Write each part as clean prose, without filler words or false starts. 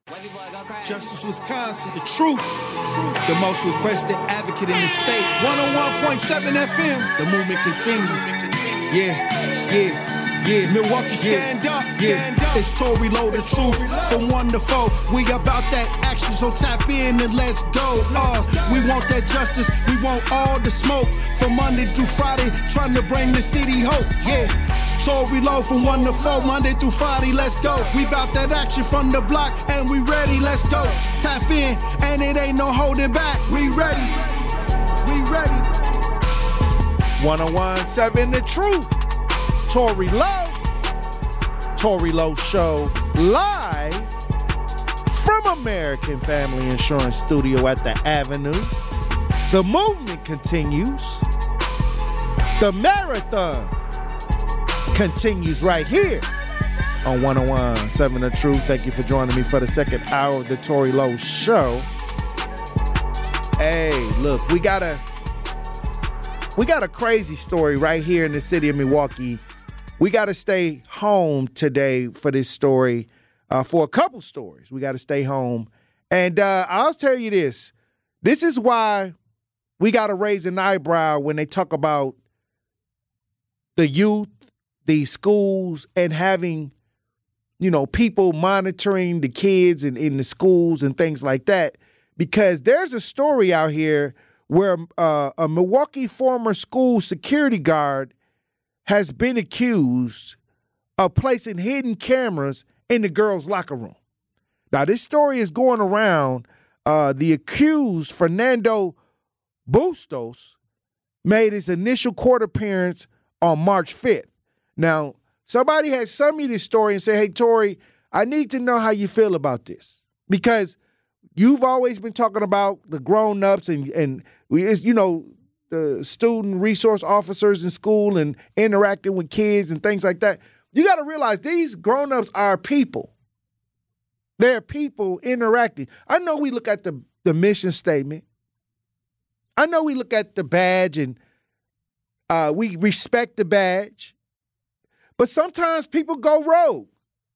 Justice Wisconsin, the truth, the most requested advocate in the state. 101.7 FM, the movement continues. Yeah. Milwaukee, stand up. It's Tory Lowe, the truth, from 1 to 4. We about that action, so tap in and let's go. We want that justice, we want all the smoke. From Monday through Friday, trying to bring the city hope. Yeah. Tory Lowe from 1 to 4, Monday through Friday, let's go. We bout that action from the block, and we ready, let's go. Tap in, and it ain't no holding back. We ready. 101.7 The Truth. Tory Lowe Show, live from American Family Insurance Studio at the Avenue. The movement continues. The marathon continues right here on 101.7 The Truth. Thank you for joining me for the second hour of the Tory Lowe Show. Hey, look, we got a crazy story right here in the city of Milwaukee. We got to stay home today for this story, for a couple stories. We got to stay home. And I'll tell you this. This is why we got to raise an eyebrow when they talk about the youth, the schools, and having, people monitoring the kids in the schools and things like that. Because there's a story out here where a Milwaukee former school security guard has been accused of placing hidden cameras in the girls' locker room. Now, this story is going around. The accused, Fernando Bustos, made his initial court appearance on March 5th. Now, somebody had sent me this story and said, hey, Tory, I need to know how you feel about this. Because you've always been talking about the grown-ups and the student resource officers in school and interacting with kids and things like that. You got to realize these grown-ups are people. They're people interacting. I know we look at the mission statement. I know we look at the badge and we respect the badge. But sometimes people go rogue.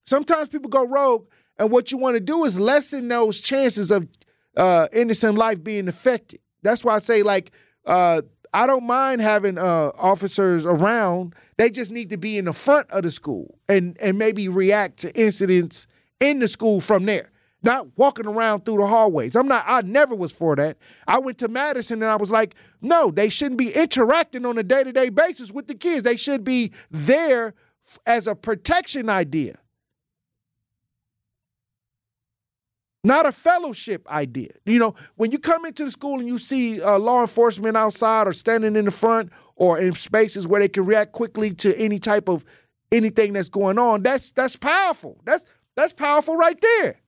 And what you want to do is lessen those chances of innocent life being affected. That's why I say, I don't mind having officers around. They just need to be in the front of the school and maybe react to incidents in the school from there, not walking around through the hallways. I never was for that. I went to Madison and I was like, no, they shouldn't be interacting on a day-to-day basis with the kids. They should be there as a protection idea, not a fellowship idea. When you come into the school and you see law enforcement outside or standing in the front or in spaces where they can react quickly to any type of anything that's going on, that's powerful. That's powerful right there.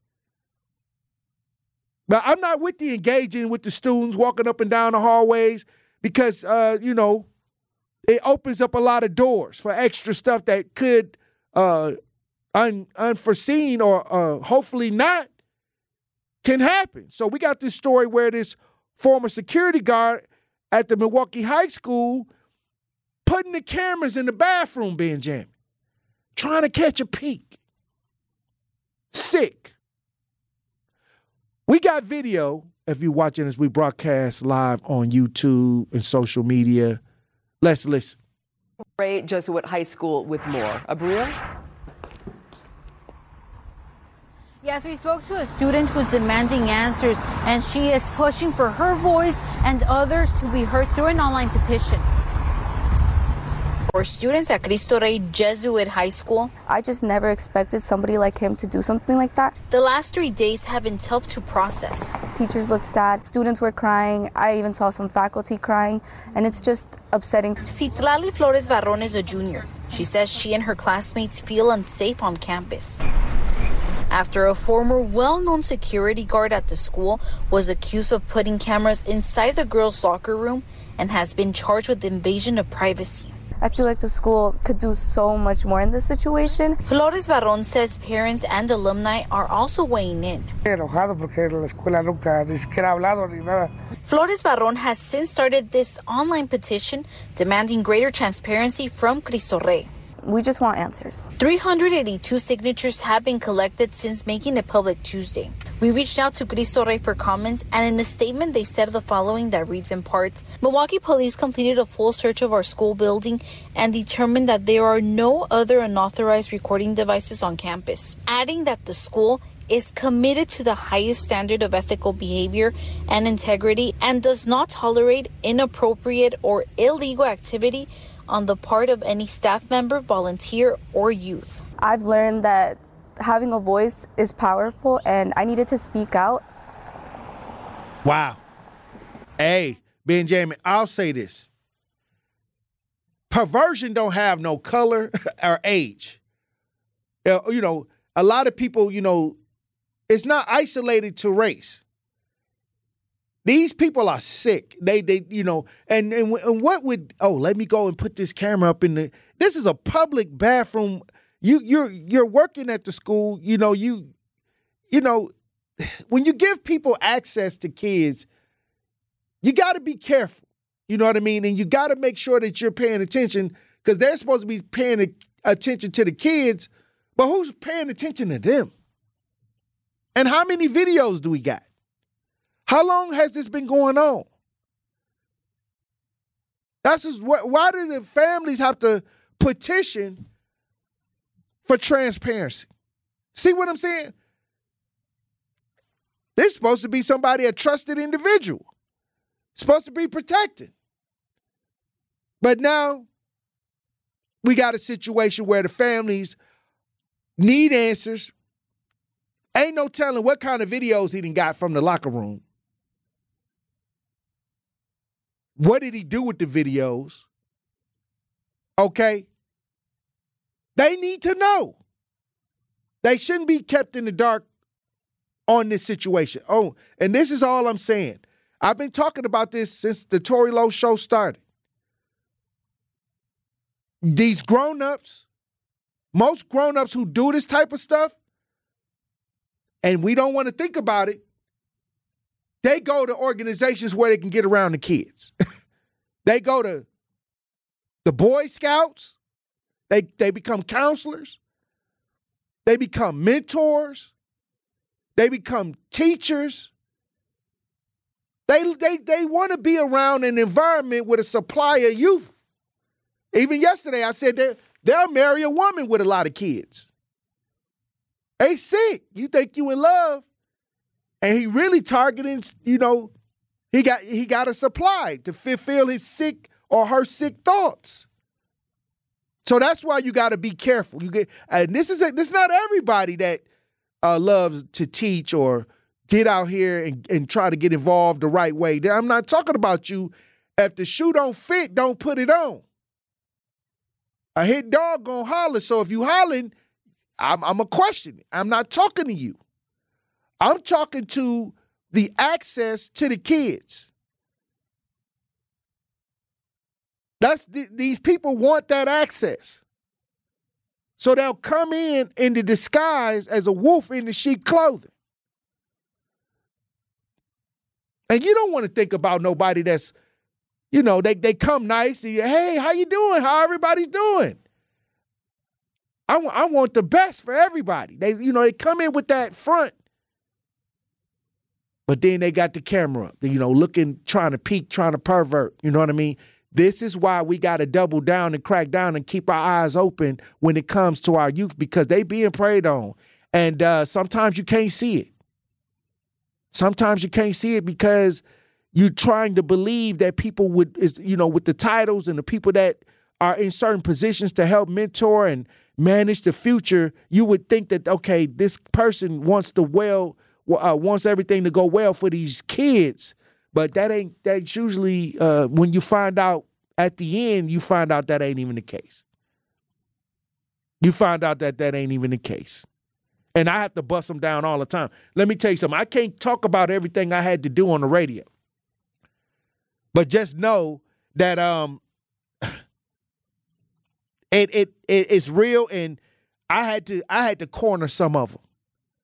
But I'm not with the engaging with the students walking up and down the hallways because, it opens up a lot of doors for extra stuff that could unforeseen or hopefully not can happen. So we got this story where this former security guard at the Milwaukee High School putting the cameras in the bathroom, Benjamin, trying to catch a peek. Sick. We got video, if you're watching as we broadcast live on YouTube and social media. Let's listen. Ray Jesuit High School with more. Abria? Yes, we spoke to a student who's demanding answers, and she is pushing for her voice and others to be heard through an online petition. For students at Cristo Rey Jesuit High School, I just never expected somebody like him to do something like that. The last 3 days have been tough to process. Teachers looked sad, students were crying, I even saw some faculty crying, and it's just upsetting. Citlali Flores Barron is a junior. She says she and her classmates feel unsafe on campus after a former well-known security guard at the school was accused of putting cameras inside the girls' locker room and has been charged with invasion of privacy. I feel like the school could do so much more in this situation. Flores Barron says parents and alumni are also weighing in. Flores Barron has since started this online petition demanding greater transparency from Cristo Rey. we just want answers. 382 signatures have been collected since making it public Tuesday. We reached out to Cristo Rey for comments, and in a statement they said the following that reads in part, Milwaukee police completed a full search of our school building and determined that there are no other unauthorized recording devices on campus, adding that the school is committed to the highest standard of ethical behavior and integrity and does not tolerate inappropriate or illegal activity on the part of any staff member, volunteer, or youth. I've learned that having a voice is powerful, and I needed to speak out. Wow. Hey, Benjamin, I'll say this. Perversion don't have no color or age. You know, a lot of people, you know, it's not isolated to race. These people are sick. They you know, and what would, let me go and put this camera up in this is a public bathroom. You're working at the school, you know, when you give people access to kids, you got to be careful. You know what I mean? And you got to make sure that you're paying attention, because they're supposed to be paying attention to the kids, but who's paying attention to them? And how many videos do we got? How long has this been going on? That's just why do the families have to petition for transparency? See what I'm saying? This is supposed to be somebody, a trusted individual. Supposed to be protected. But now we got a situation where the families need answers. Ain't no telling what kind of videos he done got from the locker room. What did he do with the videos? Okay. They need to know. They shouldn't be kept in the dark on this situation. Oh, and this is all I'm saying. I've been talking about this since the Tory Lowe show started. These grown-ups, most grown-ups who do this type of stuff, and we don't want to think about it, they go to organizations where they can get around the kids. They go to the Boy Scouts. They become counselors. They become mentors. They become teachers. They want to be around an environment with a supply of youth. Even yesterday I said they'll marry a woman with a lot of kids. They sick. You think you in love. And he really targeting, you know, he got a supply to fulfill his sick or her sick thoughts. So that's why you got to be careful. And this is not everybody that loves to teach or get out here and try to get involved the right way. I'm not talking about you. If the shoe don't fit, don't put it on. A hit dog gonna holler. So if you hollering, I'm a question it. I'm not talking to you. I'm talking to the access to the kids. These people want that access. So they'll come in the disguise as a wolf in the sheep clothing. And you don't want to think about nobody that's, you know, they come nice. And, hey, how you doing? How everybody's doing? I want the best for everybody. They come in with that front. But then they got the camera up, looking, trying to peek, trying to pervert. You know what I mean? This is why we got to double down and crack down and keep our eyes open when it comes to our youth, because they being preyed on. And sometimes you can't see it. Sometimes you can't see it because you're trying to believe that people with the titles and the people that are in certain positions to help mentor and manage the future, you would think that, okay, this person wants everything to go well for these kids. But that's usually, when you find out at the end, you find out that ain't even the case. You find out that ain't even the case. And I have to bust them down all the time. Let me tell you something. I can't talk about everything I had to do on the radio. But just know that it's real, and I had to corner some of them.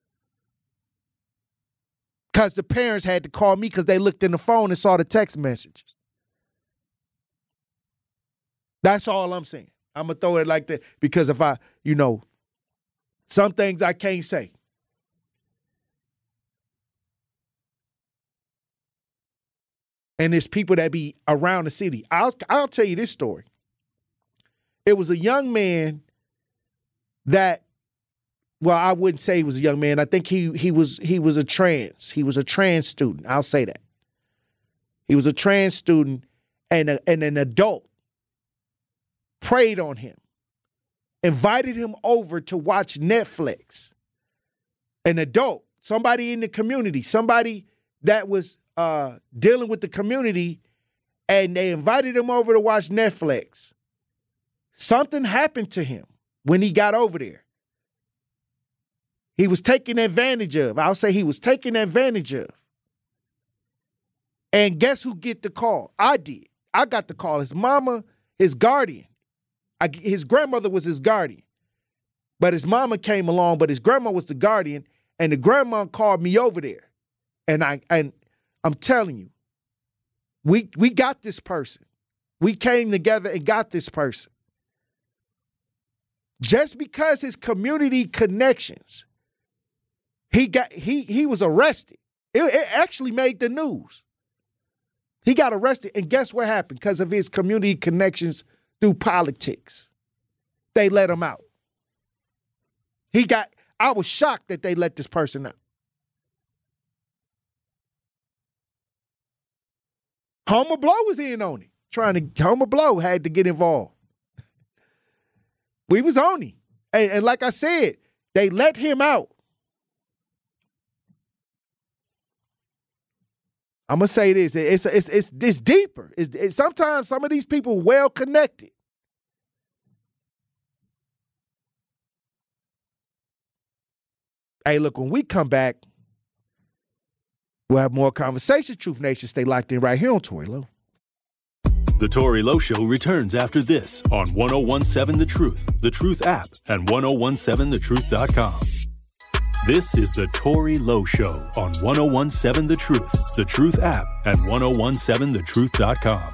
Because the parents had to call me because they looked in the phone and saw the text messages. That's all I'm saying. I'm going to throw it like that because if some things I can't say. And there's people that be around the city. I'll tell you this story. It was a young man that, well, I wouldn't say he was a young man. I think he was a trans student. I'll say that. He was a trans student, and an adult preyed on him, invited him over to watch Netflix. An adult, somebody in the community, somebody that was dealing with the community, and they invited him over to watch Netflix. Something happened to him when he got over there. He was taken advantage of. I'll say he was taken advantage of. And guess who get the call? I did. I got the call. His mama, his guardian. His grandmother was his guardian. But his mama came along, but his grandma was the guardian, and the grandma called me over there. And I'm telling you, we got this person. We came together and got this person. Just because his community connections, he was arrested. It actually made the news. He got arrested, and guess what happened? Because of his community connections through politics, they let him out. I was shocked that they let this person out. Homer Blow was in on it. Homer Blow had to get involved. We was on him. And like I said, they let him out. I'm going to say this. It's deeper. It's sometimes some of these people well connected. Hey, look, when we come back, we'll have more conversation. Truth Nation, stay locked in right here on Tory Lowe. The Tory Lowe Show returns after this on 101.7 The Truth app, and 1017thetruth.com. This is The Tory Lowe Show on 101.7 The Truth app, and 1017thetruth.com.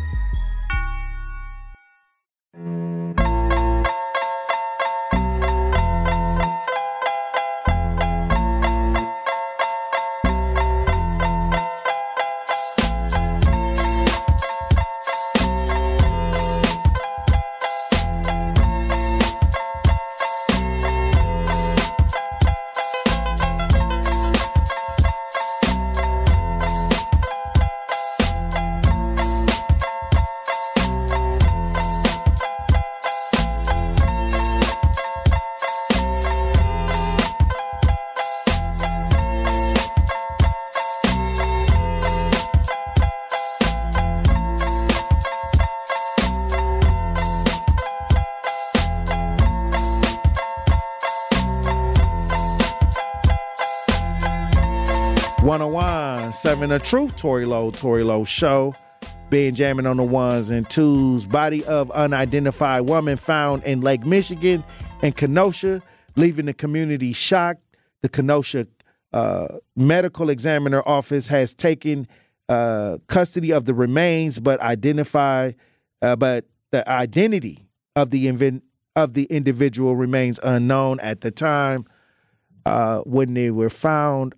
Seven The Truth, Tory Lowe Show. Been jamming on the ones and twos. Body of unidentified woman found in Lake Michigan and Kenosha, leaving the community shocked. The Kenosha medical examiner office has taken custody of the remains, but the identity of the individual remains unknown at the time when they were found.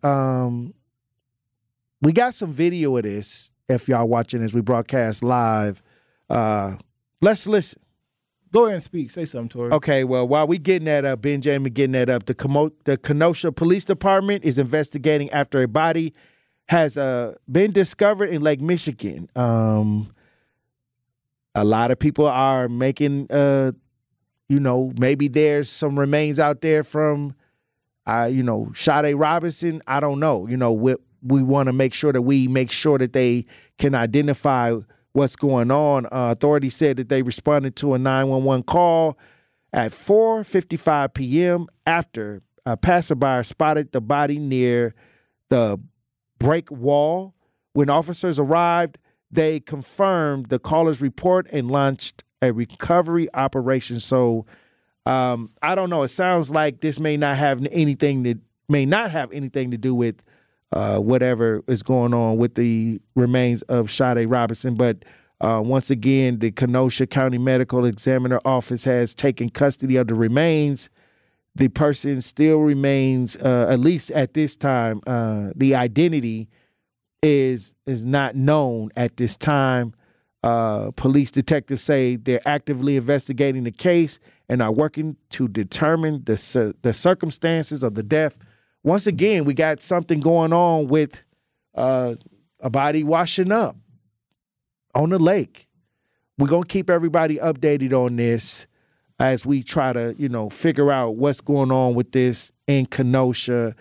We got some video of this, if y'all watching as we broadcast live. Let's listen. Go ahead and speak. Say something, Tory. Okay, well, while we getting that up, Benjamin getting that up, the Kenosha Police Department is investigating after a body has been discovered in Lake Michigan. A lot of people are making, maybe there's some remains out there from, Sade Robinson. I don't know. We want to make sure that they can identify what's going on. Authorities said that they responded to a 911 call at 4:55 p.m. after a passerby spotted the body near the break wall. When officers arrived, they confirmed the caller's report and launched a recovery operation. So I don't know. It sounds like this may not have anything to do with whatever is going on with the remains of Sade Robinson. But Once again, the Kenosha County Medical Examiner Office has taken custody of the remains. The person still remains, at least at this time, the identity is not known at this time. Police detectives say they're actively investigating the case and are working to determine the circumstances of the death. Once again, we got something going on with a body washing up on the lake. We're going to keep everybody updated on this as we try to, figure out what's going on with this in Kenosha.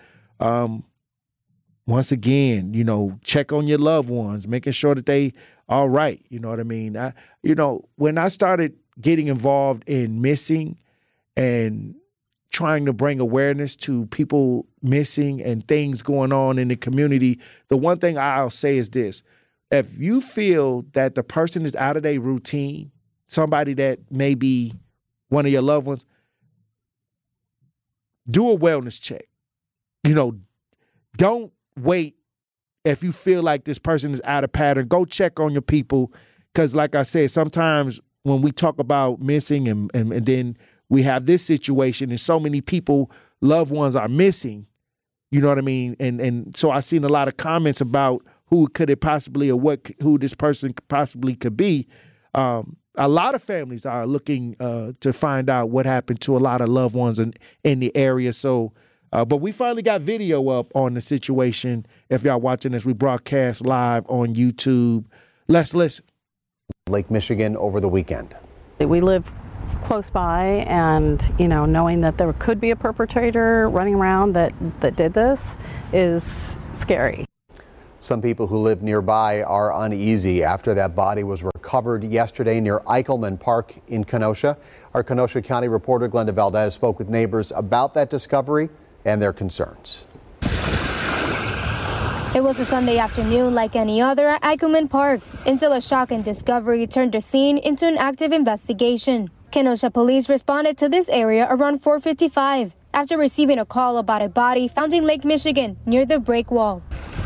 Once again, check on your loved ones, making sure that they all right. You know what I mean? When I started getting involved in missing and trying to bring awareness to people missing and things going on in the community, the one thing I'll say is this. If you feel that the person is out of their routine, somebody that may be one of your loved ones, do a wellness check. Don't wait. If you feel like this person is out of pattern, go check on your people. Because like I said, sometimes when we talk about missing and then we have this situation and so many people, loved ones are missing, you know what I mean? And so I've seen a lot of comments about who could it possibly or who this person possibly could be. A lot of families are looking to find out what happened to a lot of loved ones in the area. So, but we finally got video up on the situation. If y'all watching this, we broadcast live on YouTube. Let's listen. Lake Michigan over the weekend. We live close by, and knowing that there could be a perpetrator running around that did this is scary. Some people who live nearby are uneasy after that body was recovered yesterday near Eichelman Park in Kenosha. Our Kenosha County reporter Glenda Valdez spoke with neighbors about that discovery and their concerns. It was a Sunday afternoon like any other at Eichelman Park until a shocking discovery turned the scene into an active investigation. Kenosha police responded to this area around 4:55 after receiving a call about a body found in Lake Michigan near the break wall.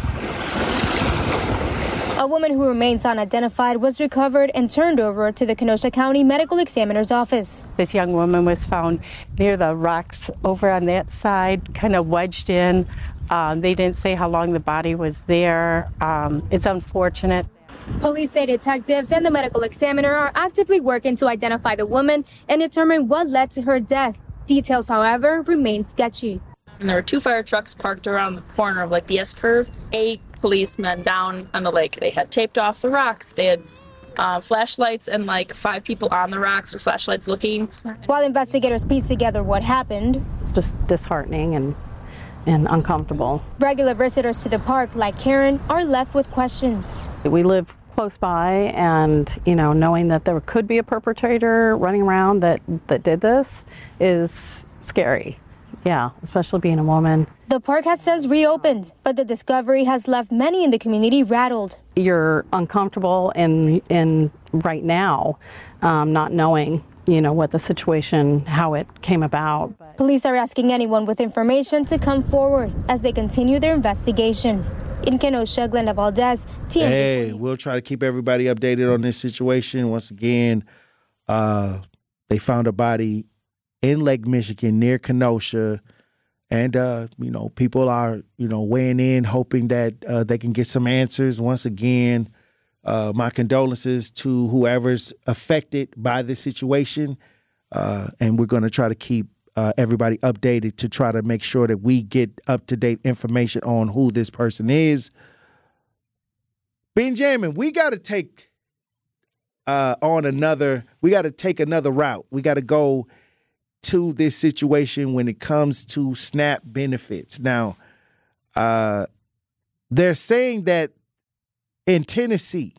A woman who remains unidentified was recovered and turned over to the Kenosha County Medical Examiner's Office. This young woman was found near the rocks over on that side, kind of wedged in. They didn't say how long the body was there. It's unfortunate. Police say detectives and the medical examiner are actively working to identify the woman and determine what led to her death. Details, however, remain sketchy. And there were 2 fire trucks parked around the corner of the S-curve. 8 policemen down on the lake. They had taped off the rocks. They had flashlights and 5 people on the rocks with flashlights looking. While investigators piece together what happened, it's just disheartening and uncomfortable. Regular visitors to the park, like Karen, are left with questions. We live close by, and knowing that there could be a perpetrator running around that did this is scary. Yeah, especially being a woman. The park has since reopened, but the discovery has left many in the community rattled. You're uncomfortable in right now, not knowing, what the situation, how it came about. Police are asking anyone with information to come forward as they continue their investigation. In Kenosha, Glenda Valdez, TNG. Hey, we'll try to keep everybody updated on this situation. Once again, they found a body in Lake Michigan near Kenosha. And, people are, weighing in, hoping that they can get some answers. Once again, my condolences to whoever's affected by this situation. And we're going to try to keep everybody updated to try to make sure that we get up-to-date information on who this person is. Benjamin, we got to take take another route. We got to go to this situation when it comes to SNAP benefits. Now, they're saying that in Tennessee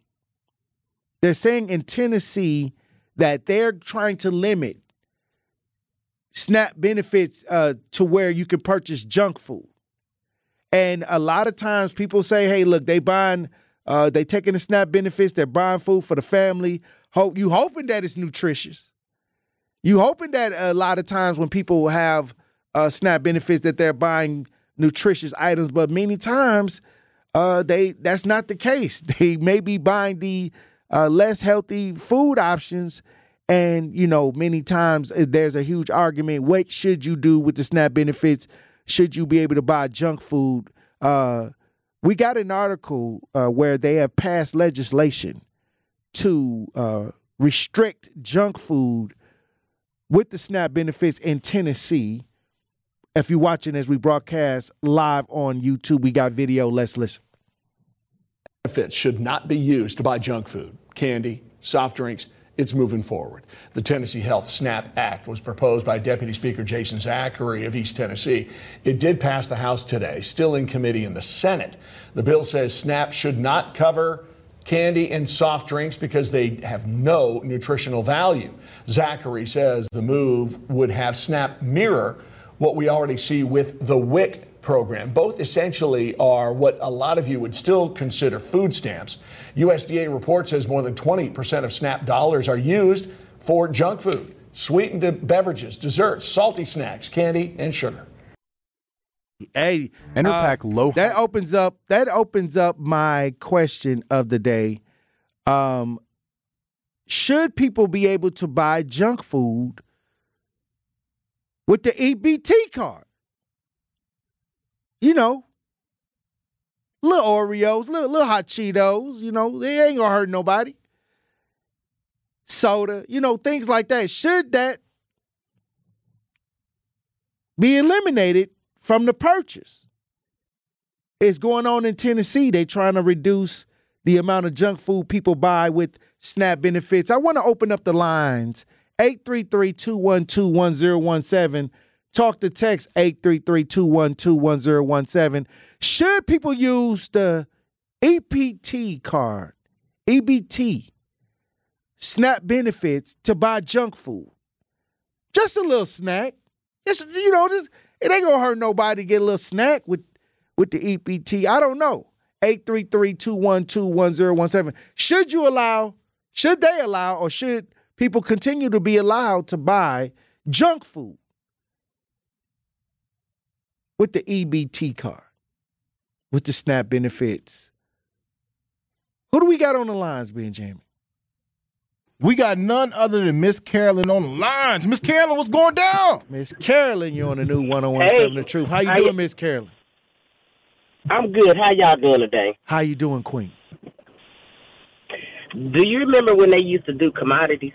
that they're trying to limit SNAP benefits to where you can purchase junk food. And a lot of times people say, hey, look, they taking the SNAP benefits, they're buying food for the family. You hoping that it's nutritious. You hoping that a lot of times when people have SNAP benefits that they're buying nutritious items, but many times that's not the case. They may be buying the less healthy food options. And, you know, many times there's a huge argument. What should you do with the SNAP benefits? Should you be able to buy junk food? We got an article where they have passed legislation to restrict junk food with the SNAP benefits in Tennessee. If you're watching as we broadcast live on YouTube, we got video. Let's listen. Benefits should not be used to buy junk food, candy, soft drinks. It's moving forward. The Tennessee Health SNAP Act was proposed by Deputy Speaker Jason Zachary of East Tennessee. It did pass the House today, still in committee in the Senate. The bill says SNAP should not cover candy and soft drinks because they have no nutritional value. Zachary says the move would have SNAP mirror what we already see with the WIC program. Both essentially are what a lot of you would still consider food stamps. USDA report says more than 20% of SNAP dollars are used for junk food, sweetened beverages, desserts, salty snacks, candy, and sugar. Hey, Enerpac low. That opens up my question of the day. Should people be able to buy junk food with the EBT card? You know, little Oreos, little hot Cheetos, you know, they ain't gonna hurt nobody. Soda, you know, things like that. Should that be eliminated from the purchase? It's going on in Tennessee. They're trying to reduce the amount of junk food people buy with SNAP benefits. I want to open up the lines. 833-212-1017. Talk to text 833-212-1017. Should people use the EBT card, EBT, SNAP benefits to buy junk food? Just a little snack. It ain't going to hurt nobody to get a little snack with the EBT. I don't know. 833-212-1017. Should they allow, or should people continue to be allowed to buy junk food with the EBT card, with the SNAP benefits? Who do we got on the lines, Benjamin? We got none other than Miss Carolyn on the lines. Miss Carolyn, what's going down? Miss Carolyn, you're on the new 101.7 The Truth. How you doing, Miss Carolyn? I'm good. How y'all doing today? How you doing, Queen? Do you remember when they used to do commodities?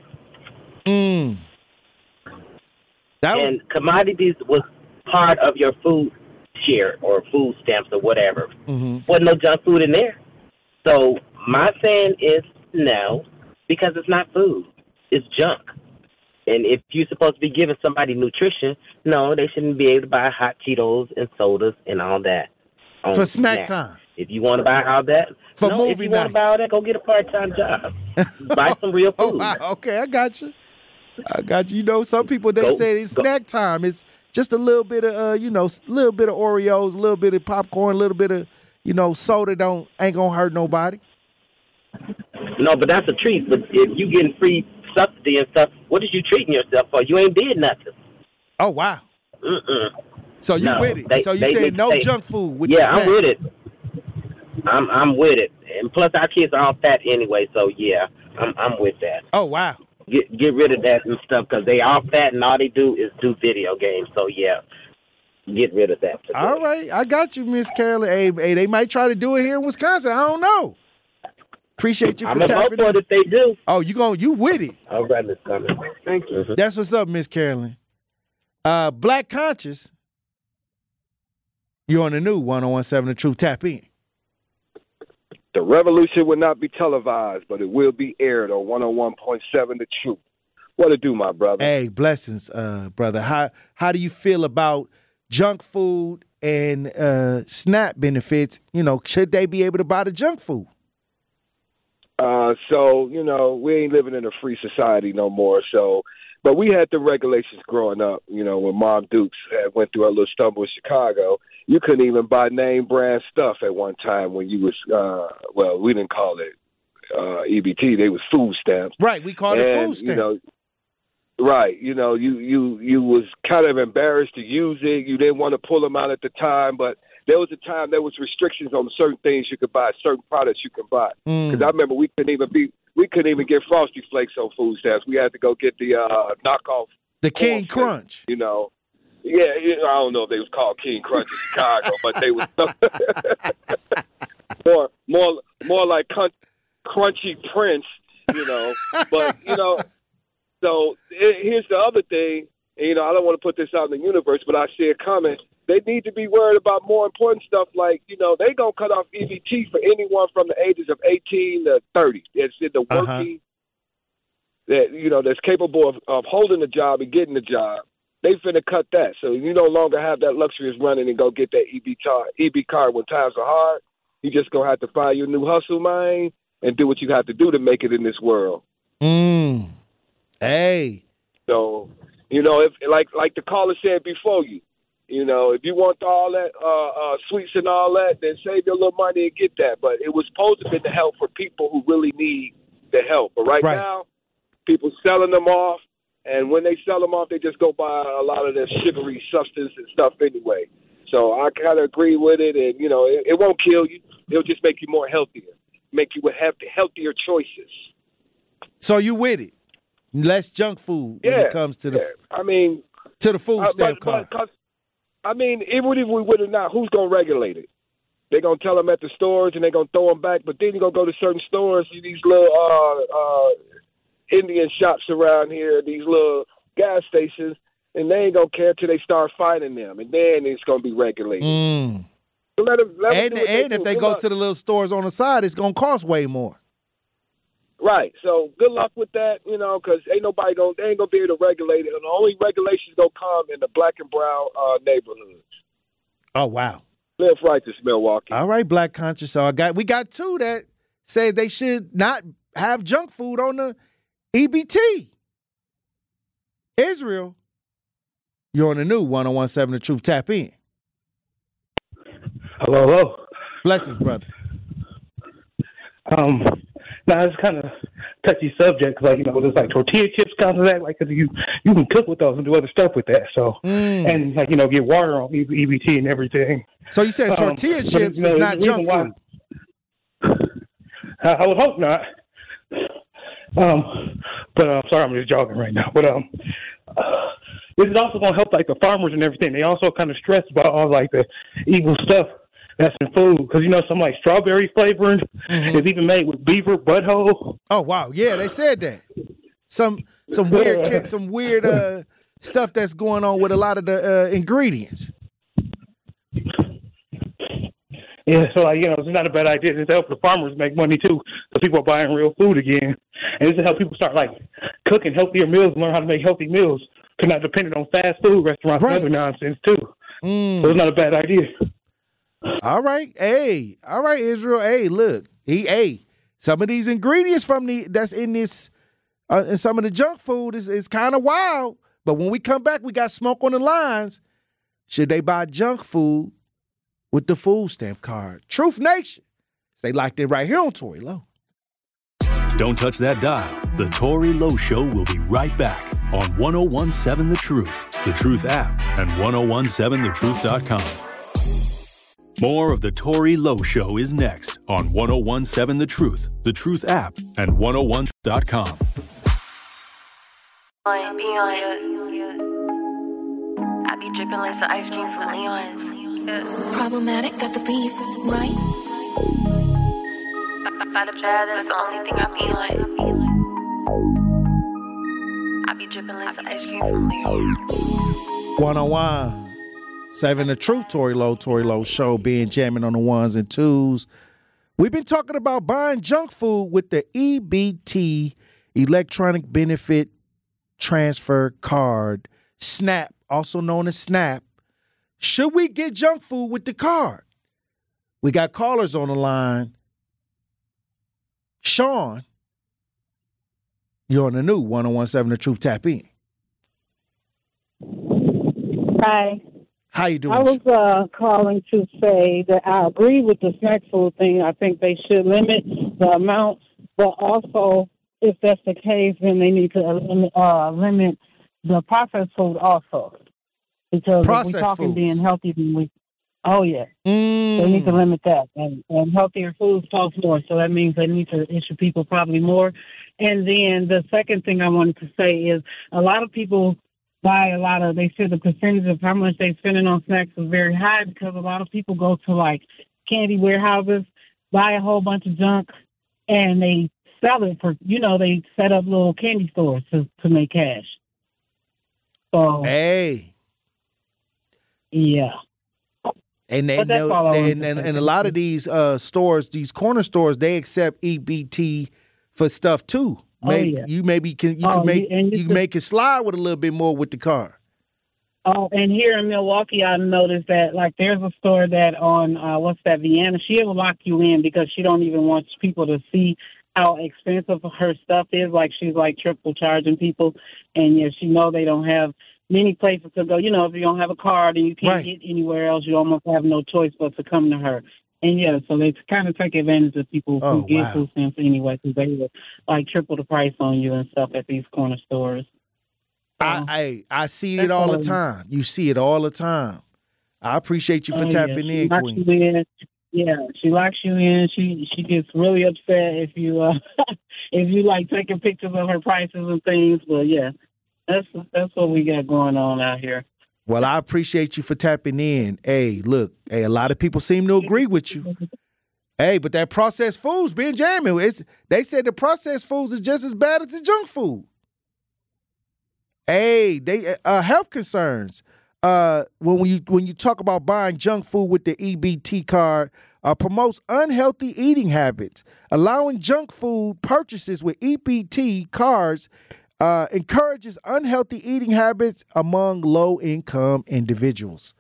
Commodities was part of your food share or food stamps or whatever. Wasn't no junk food in there. So my saying is no, because it's not food. It's junk. And if you're supposed to be giving somebody nutrition, no, they shouldn't be able to buy hot Cheetos and sodas and all that. For snack time. If you want to buy all that, movie if you night. want to buy all that, go get a part-time job. Buy some real food. Wow. Okay, I got you. You know, some people, they say it's snack time. It's just a little bit of, little bit of Oreos, a little bit of popcorn, a little bit of, soda ain't gonna hurt nobody. No, but that's a treat. But if you getting free subsidy and stuff, what is you treating yourself for? You ain't did nothing. Oh, wow. So you with it. So you saying no junk food with the snack. I'm with it. I'm with it. And plus our kids are all fat anyway, so yeah, I'm with that. Oh, wow. Get rid of that and stuff because they all fat and all they do is do video games. So yeah, get rid of that. All right, I got you, Miss Carolyn. Hey, they might try to do it here in Wisconsin. I don't know. Appreciate you for tapping in. I'm if they do. Oh, you with it? All right, Miss Carolyn. Thank you. That's what's up, Miss Carolyn. Black Conscious. You're on the new 101.7 The Truth. Tap in. The revolution will not be televised, but it will be aired on 101.7 The Truth. What it do, my brother? Hey, blessings, brother. How do you feel about junk food and SNAP benefits? Should they be able to buy the junk food? We ain't living in a free society no more. But we had the regulations growing up, when Mom Dukes went through a little stumble in Chicago. You couldn't even buy name brand stuff at one time when you was, we didn't call it EBT. They was food stamps. Right, we called it food stamps. Right, you was kind of embarrassed to use it. You didn't want to pull them out at the time, but there was a time there was restrictions on certain things you could buy, certain products you can buy. Because I remember we couldn't even get Frosty Flakes on food stamps. We had to go get the knockoff, the King Crunch. You know, yeah, I don't know if they was called King Crunch in Chicago, but they was more like Crunchy Prince, you know. But you know, so here's the other thing. And, you know, I don't want to put this out in the universe, but I see it coming. They need to be worried about more important stuff like, you know, they going to cut off EBT for anyone from the ages of 18 to 30. It's in the working, that, you know, that's capable of holding a job and getting a job. They finna cut that. So you no longer have that luxury of running and go get that EB card when times are hard. You just going to have to find your new hustle, man, and do what you have to do to make it in this world. Hey. So, you know, if like the caller said before you know, if you want all that sweets and all that, then save your little money and get that. But it was supposed to be the help for people who really need the help. But right now, people selling them off, and when they sell them off, they just go buy a lot of their sugary substance and stuff anyway. So I kind of agree with it, and, you know, it won't kill you. It'll just make you more healthier, make you have healthier choices. So you with it? Less junk food when it comes to the to the food stamp card. I mean, even if we would or not, who's going to regulate it? They're going to tell them at the stores, and they're going to throw them back. But then you're going to go to certain stores, these little Indian shops around here, these little gas stations, and they ain't going to care until they start fighting them. And then it's going to be regulated. So let them and if they go to the little stores on the side, it's going to cost way more. Right. So good luck with that, you know, because they ain't going to be able to regulate it. And the only regulations going to come in the black and brown neighborhoods. Oh, wow. Live righteous, Milwaukee. All right, Black Conscious. So we got two that say they should not have junk food on the EBT. Israel, you're on the new 101.7 The Truth. Tap in. Hello. Blessings, brother. Now, it's kind of touchy subject, like, you know, there's like tortilla chips comes to that, like, cause you can cook with those and do other stuff with that. So, and like, you know, get water on EBT and everything. So you said tortilla chips is not junk food? I would hope not. But I'm sorry, I'm just jogging right now. But this is also going to help like the farmers and everything. They also kind of stress about all like the evil stuff that's in food, because, you know, some like strawberry flavoring is even made with beaver butthole. Oh wow, yeah, they said that. Some weird stuff that's going on with a lot of the ingredients. Yeah, so like, you know, it's not a bad idea. It's help the farmers make money too, because people are buying real food again, and it's to help people start like cooking healthier meals and learn how to make healthy meals, because not dependent on fast food restaurants and other nonsense too. So it's not a bad idea. All right, Israel. Hey, look, some of these ingredients that's in this, and some of the junk food is kind of wild. But when we come back, we got Smoke on the lines. Should they buy junk food with the food stamp card? Truth Nation, stay locked in right here on Tory Lowe. Don't touch that dial. The Tory Lowe Show will be right back on 101.7 The Truth app, and 101.7thetruth.com. More of The Tory Lowe Show is next on 101.7 The Truth app, and 101.com. I be dripping like some ice cream from Leon's. Problematic, got the beef, right? By the bad, that's the only thing I be on. I be dripping like some ice cream from Leon's. 101.7 The Truth, Tory Lowe Show, being jamming on the ones and twos. We've been talking about buying junk food with the EBT, Electronic Benefit Transfer Card, SNAP, also known as SNAP. Should we get junk food with the card? We got callers on the line. Sean, you're on the new 101.7 The Truth. Tap in. Hi. How you doing? I was calling to say that I agree with the snack food thing. I think they should limit the amount, but also, if that's the case, then they need to limit the processed food also. Because if we're talking being healthy, then Oh, yeah. They need to limit that. And healthier foods cost more, so that means they need to issue people probably more. And then the second thing I wanted to say is a lot of people buy they say the percentage of how much they're spending on snacks is very high because a lot of people go to, like, candy warehouses, buy a whole bunch of junk, and they sell it for, they set up little candy stores to make cash. So, hey. Yeah. And they know, and a lot of these stores, these corner stores, they accept EBT for stuff too. You can make it slide with a little bit more with the card. Oh, and here in Milwaukee, I noticed that there's a store that on Vienna, she'll lock you in because she don't even want people to see how expensive her stuff is. Like she's triple charging people, and she know they don't have many places to go. If you don't have a card and you can't get anywhere else, you almost have no choice but to come to her. And so they kind of take advantage of people who get food stamps anyway, because they will triple the price on you and stuff at these corner stores. I see it all the time. You see it all the time. I appreciate you for tapping in, Queen. She locks you in. She gets really upset if you taking pictures of her prices and things. But that's what we got going on out here. Well, I appreciate you for tapping in. Hey, look, a lot of people seem to agree with you. Hey, but that processed food's been jamming. They said the processed foods is just as bad as the junk food. Hey, they health concerns. When you talk about buying junk food with the EBT card, promotes unhealthy eating habits. Allowing junk food purchases with EBT cards encourages unhealthy eating habits among low-income individuals.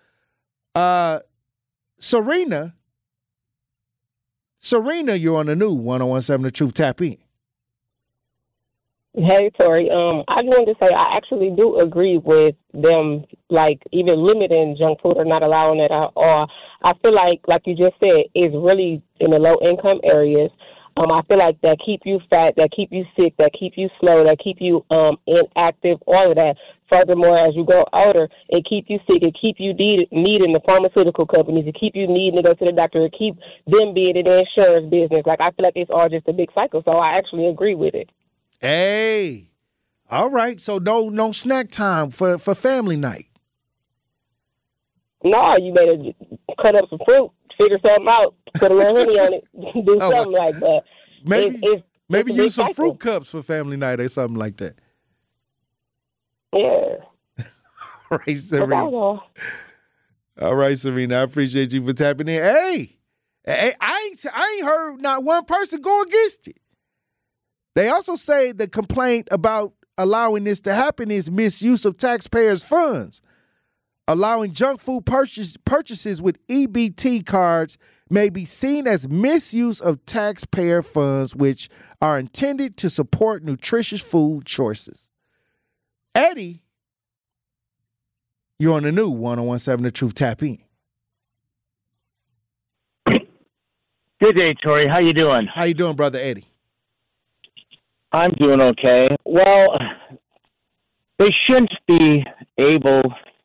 Serena, you're on the new 101.7 The Truth. Tap in. Hey, Tori. I just wanted to say I actually do agree with them, even limiting junk food or not allowing it at all. I feel like you just said, is really in the low-income areas. I feel like that keep you fat, that keep you sick, that keep you slow, that keep you inactive, all of that. Furthermore, as you grow older, it keep you sick, it keep you needing the pharmaceutical companies, it keep you needing to go to the doctor, it keep them being in the insurance business. I feel like it's all just a big cycle, so I actually agree with it. Hey, all right. So no snack time for family night. No, you better cut up some fruit, figure something out, put a little honey on it, do something like that. Maybe use some fruit cups for family night or something like that. Yeah. All right, Serena. All right, Serena. I appreciate you for tapping in. Hey, I ain't heard not one person go against it. They also say the complaint about allowing this to happen is misuse of taxpayers' funds. Allowing junk food purchases with EBT cards may be seen as misuse of taxpayer funds, which are intended to support nutritious food choices. Eddie, you're on the new 101.7 The Truth. Tap in. Good day, Tori. How you doing? How you doing, brother Eddie? I'm doing okay. Well, they shouldn't be able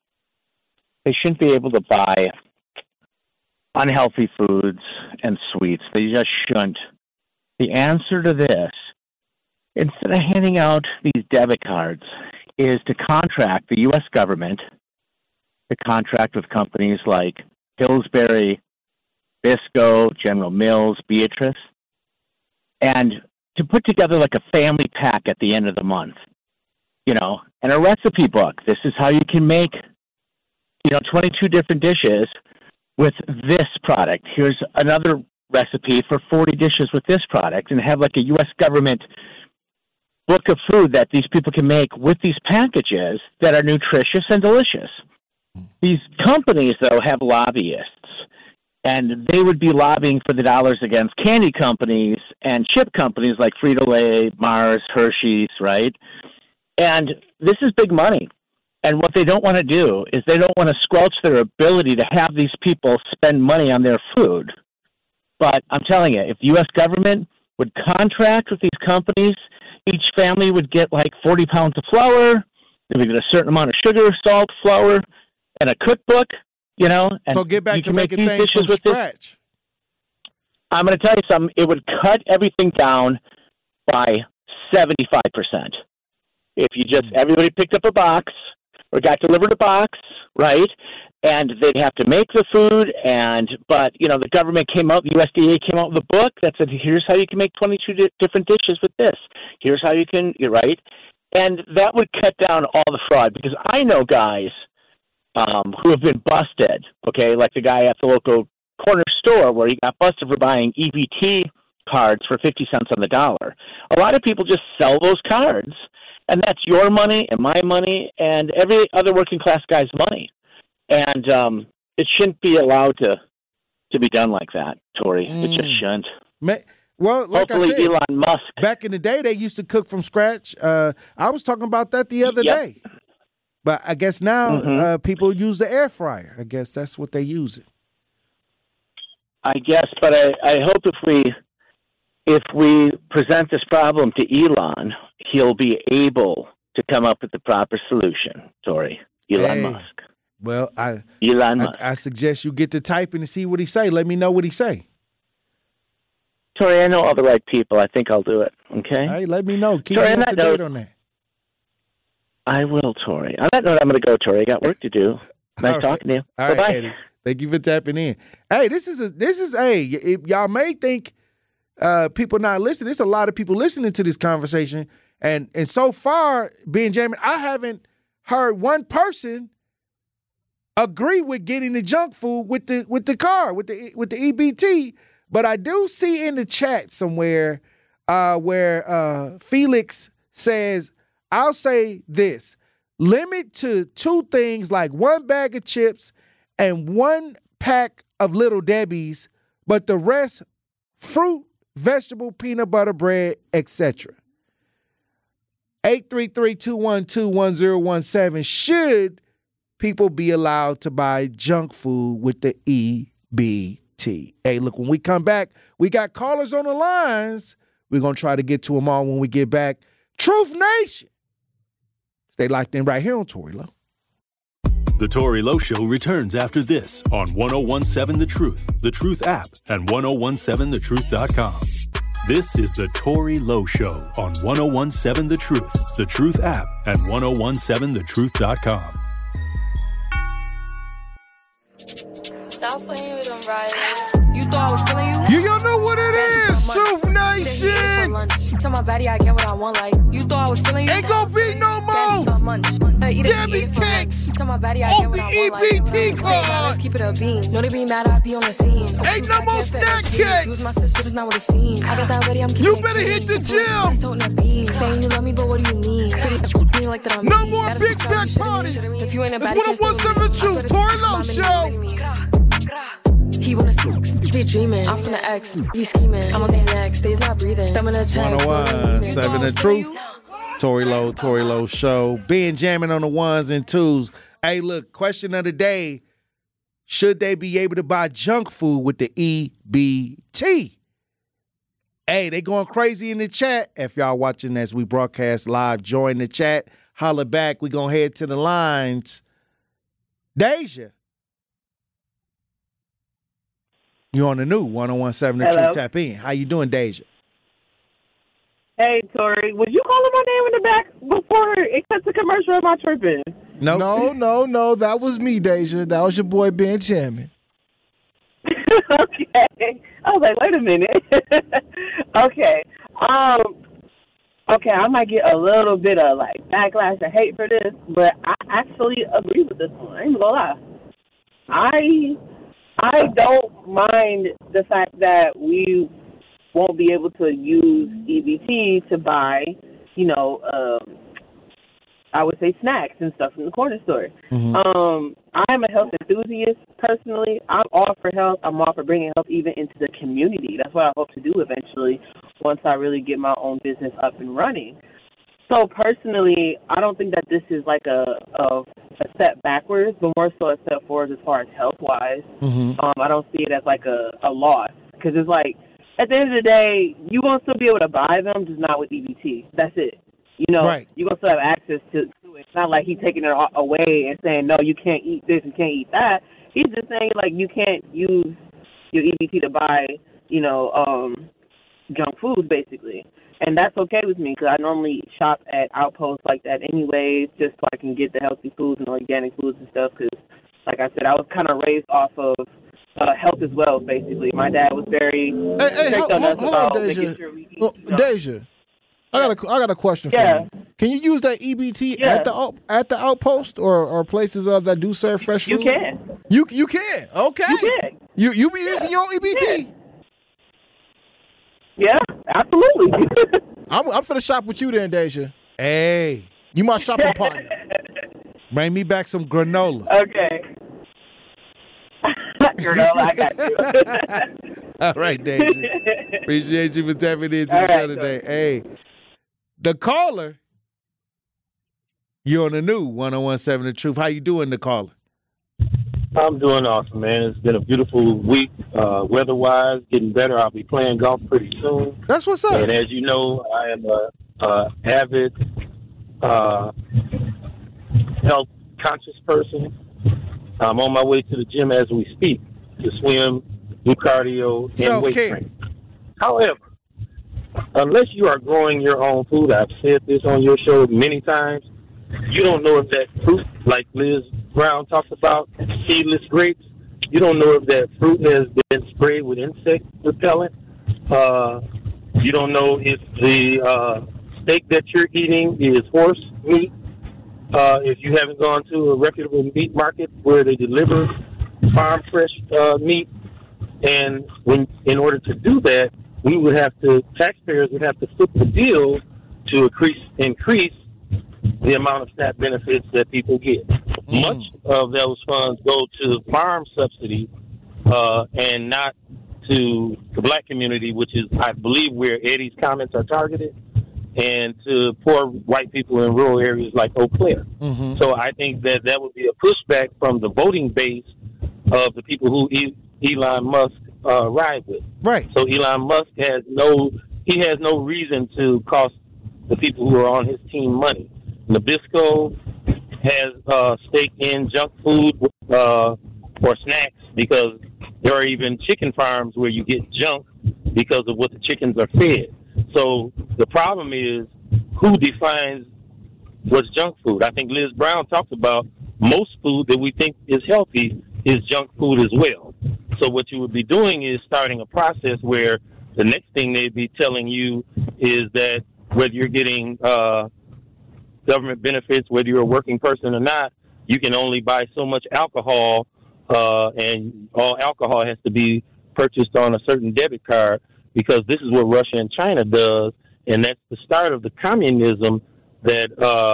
to buy unhealthy foods and sweets. They just shouldn't. The answer to this, instead of handing out these debit cards, is to contract the U.S. government to contract with companies like Pillsbury, Bisco, General Mills, Beatrice, and to put together a family pack at the end of the month, and a recipe book. This is how you can make, 22 different dishes with this product. Here's another recipe for 40 dishes with this product, and have a U.S. government book of food that these people can make with these packages that are nutritious and delicious. These companies, though, have lobbyists. And they would be lobbying for the dollars against candy companies and chip companies like Frito-Lay, Mars, Hershey's, right? And this is big money. And what they don't want to do is they don't want to squelch their ability to have these people spend money on their food. But I'm telling you, if the U.S. government would contract with these companies, each family would get 40 pounds of flour, they would get a certain amount of sugar, salt, flour, and a cookbook. You know? And so get back you to can make making these things dishes from with this. scratch. I'm going to tell you something. It would cut everything down by 75%. If you just, everybody picked up a box or got delivered a box, right? And they'd have to make the food. But, you know, the government came out, the USDA came out with a book that said, here's how you can make 22 different dishes with this. Here's how you can, you're right. And that would cut down all the fraud, because I know guys who have been busted, okay, like the guy at the local corner store where he got busted for buying EBT cards for 50 cents on the dollar. A lot of people just sell those cards, and that's your money and my money and every other working class guy's money. And it shouldn't be allowed to be done like that, Tori. It just shouldn't. Well, like hopefully I said, Elon Musk. Back in the day, they used to cook from scratch. I was talking about that the other day. But I guess now people use the air fryer. I guess that's what they use it. I guess, but I hope if we present this problem to Elon, he'll be able to come up with the proper solution, Tori. Elon Musk. Well, Elon Musk. I suggest you get to typing and see what he say. Let me know what he say. Tori, I know all the right people. I think I'll do it. Okay? Hey, let me know. Keep Tori, me up to date on that. I will, Tori. On that note, I'm going to go, Tori. I got work to do. Nice talking to you. All Bye-bye. right, Eddie. Thank you for tapping in. Hey, this is y'all may think people not listening. There's a lot of people listening to this conversation, and so far, Benjamin, I haven't heard one person agree with getting the junk food with the car with the EBT. But I do see in the chat somewhere where Felix says, I'll say this: limit to 2 things, like 1 bag of chips and 1 pack of Little Debbie's, but the rest, fruit, vegetable, peanut butter, bread, etc. 833-212-1017. Should people be allowed to buy junk food with the EBT? Hey, look, when we come back, we got callers on the lines. We're going to try to get to them all when we get back. Truth Nation. Stay locked in right here on Tory Lowe. The Tory Lowe Show returns after this on 101.7 The Truth app, and 101.7thetruth.com. This is The Tory Lowe Show on 101.7 The Truth app, and 101.7thetruth.com. Stop playing with them, Riley. You thought I was feeling you? You know what it is, Truth Nation. Tell my body I get what I want, like you thought I was feeling you. Ain't gonna be no more Debbie cakes Tell my body I off get the what I want, EBT card. Let's keep it a beam. Know they be mad, I be on the scene. Ain't no more snack cakes. Use my steps, but it's not what it seems. I got that ready, I'm keeping You better hit the gym. Saying you love me, but what do you mean? Pretty me like that I'm No more big back parties. If you ain't a It's baddie, 101.7 Truth, Tory Lowe Show. He wanna be dreaming. I'm from the X, be scheming. I'm on their next, days not breathing. Thumb in the check. 101.7 The Truth. Tory Lowe Show. Benjamin on the ones and twos. Hey, look, question of the day: should they be able to buy junk food with the EBT? Hey, they going crazy in the chat. If y'all watching as we broadcast live, join the chat. Holler back. We gonna head to the lines. Deja. You on the new 101.7 The Truth tap in. How you doing, Deja? Hey, Tori, was you calling my name in the back before it cut to commercial? Am I tripping? No. No. That was me, Deja. That was your boy, Benjamin. Okay. I was like, wait a minute. Okay. Okay, I might get a little bit of, like, backlash and hate for this, but I actually agree with this one. I ain't gonna lie. I don't mind the fact that we won't be able to use EBT to buy, I would say snacks and stuff from the corner store. Mm-hmm. I'm a health enthusiast personally. I'm all for health. I'm all for bringing health even into the community. That's what I hope to do eventually once I really get my own business up and running. So personally, I don't think that this is like a step backwards, but more so a step forward as far as health-wise. Mm-hmm. I don't see it as like a loss, because it's like, at the end of the day, you won't still be able to buy them, just not with EBT. That's it. Right. You're going to still have access to it. It's not like he's taking it away and saying, no, you can't eat this, you can't eat that. he's just saying, like, you can't use your EBT to buy, junk foods, basically. And that's okay with me because I normally shop at outposts like that anyways, just so I can get the healthy foods and organic foods and stuff because, like I said, I was kind of raised off of health as well, basically. My dad was very strict on us about making sure we eat. Deja, I got a question for you. Can you use that EBT at the outpost or places that do serve fresh food? You can. You can. Okay. You can. You be using your own EBT? Yeah, absolutely. I'm finna shop with you then, Deja. Hey. You my shopping partner. Bring me back some granola. Okay. Granola, I got you. All right, Deja. Appreciate you for tapping into the show today. Hey, the caller, you're on the new 101.7 The Truth. How you doing, the caller? I'm doing awesome, man. It's been a beautiful week, weather-wise, getting better. I'll be playing golf pretty soon. That's what's up. And as you know, I am a avid health-conscious person. I'm on my way to the gym as we speak to swim, do cardio, and weight training. However, unless you are growing your own food, I've said this on your show many times, you don't know if that fruit, like Liz Brown talks about, seedless grapes, you don't know if that fruit has been sprayed with insect repellent. You don't know if the steak that you're eating is horse meat. If you haven't gone to a reputable meat market where they deliver farm fresh meat. And in order to do that, taxpayers would have to foot the bill to increase the amount of SNAP benefits that people get. Much of those funds go to farm subsidy and not to the black community, which is, I believe, where Eddie's comments are targeted, and to poor white people in rural areas like Eau Claire. So I think that would be a pushback from the voting base of the people who Elon Musk ride with. Right. So Elon Musk has no reason to cost the people who are on his team money. Nabisco has stake in junk food or snacks because there are even chicken farms where you get junk because of what the chickens are fed. So the problem is who defines what's junk food. I think Liz Brown talks about most food that we think is healthy is junk food as well. So what you would be doing is starting a process where the next thing they'd be telling you is that whether you're getting government benefits, whether you're a working person or not, you can only buy so much alcohol, and all alcohol has to be purchased on a certain debit card because this is what Russia and China does, and that's the start of the communism that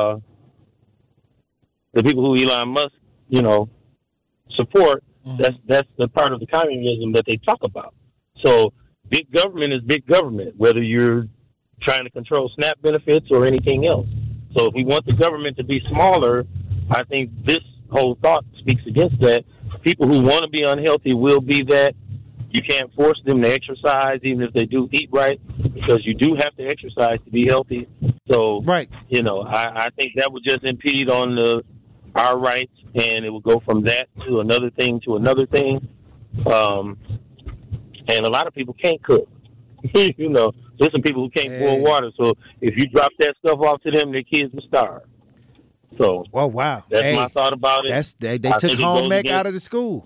the people who Elon Musk, support. That's the part of the communism that they talk about. So big government is big government, whether you're trying to control SNAP benefits or anything else. So if we want the government to be smaller, I think this whole thought speaks against that. People who want to be unhealthy will be that. You can't force them to exercise, even if they do eat right, because you do have to exercise to be healthy. So, I think that would just impede on our rights, and it will go from that to another thing to another thing. And a lot of people can't cook. There's some people who can't boil water. So if you drop that stuff off to them, their kids will starve. So, wow, that's my thought about it. They took home ec out of the school.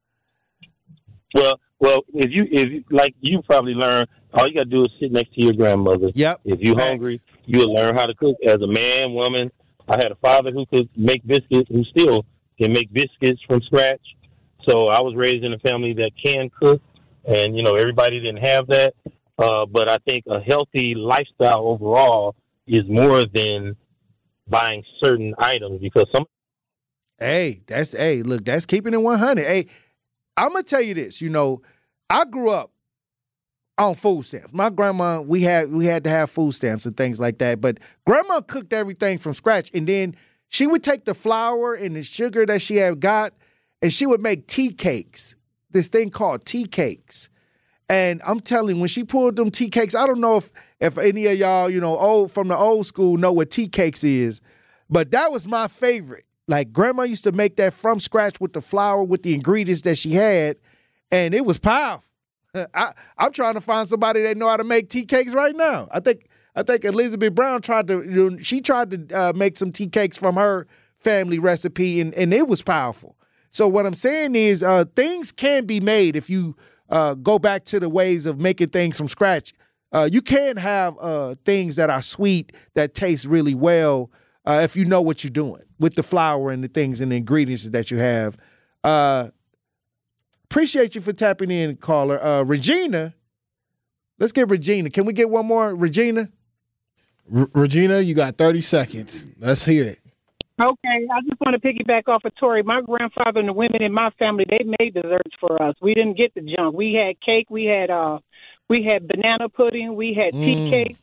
Well, if you like, you probably learn. All you got to do is sit next to your grandmother. Yep. If you're hungry, you'll learn how to cook as a man, woman. I had a father who could make biscuits, who still can make biscuits from scratch. So I was raised in a family that can cook, and everybody didn't have that. But I think a healthy lifestyle overall is more than buying certain items because some. That's keeping it 100. Hey, I'm gonna tell you this. I grew up on food stamps. My grandma, we had to have food stamps and things like that. But grandma cooked everything from scratch, and then she would take the flour and the sugar that she had got, and she would make tea cakes. This thing called tea cakes. And I'm telling you, when she pulled them tea cakes, I don't know if any of y'all, old from the old school know what tea cakes is, but that was my favorite. Like grandma used to make that from scratch with the flour, with the ingredients that she had, and it was powerful. I'm trying to find somebody that know how to make tea cakes right now. I think Elizabeth Brown tried to make some tea cakes from her family recipe, and it was powerful. So what I'm saying is things can be made if you go back to the ways of making things from scratch. You can have things that are sweet that taste really well if you know what you're doing with the flour and the things and the ingredients that you have. Appreciate you for tapping in, caller. Regina, let's get Regina. Can we get one more, Regina? Regina, you got 30 seconds. Let's hear it. Okay, I just want to piggyback off of Tori. My grandfather and the women in my family, they made desserts for us. We didn't get the junk. We had cake. We had banana pudding. We had tea cake.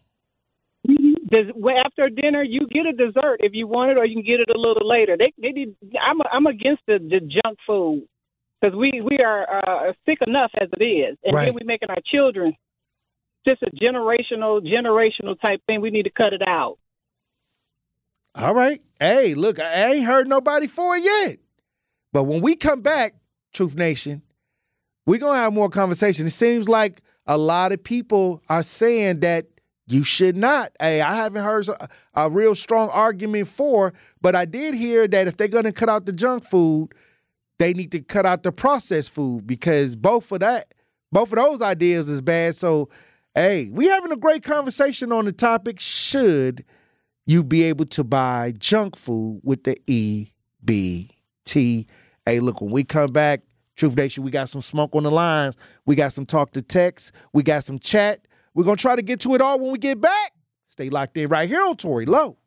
After dinner, you get a dessert if you want it, or you can get it a little later. I'm against the junk food because we are sick enough as it is, and then we're making our children just a generational type thing. We need to cut it out. All right. Hey, look, I ain't heard nobody for it yet. But when we come back, Truth Nation, we're going to have more conversation. It seems like a lot of people are saying that you should not. Hey, I haven't heard a real strong argument for, but I did hear that if they're going to cut out the junk food, they need to cut out the processed food because both of those ideas is bad. So, hey, we having a great conversation on the topic. Should you be able to buy junk food with the EBT? Hey, look, when we come back, Truth Nation, we got some smoke on the lines. We got some talk to text. We got some chat. We're going to try to get to it all when we get back. Stay locked in right here on Tory Lowe.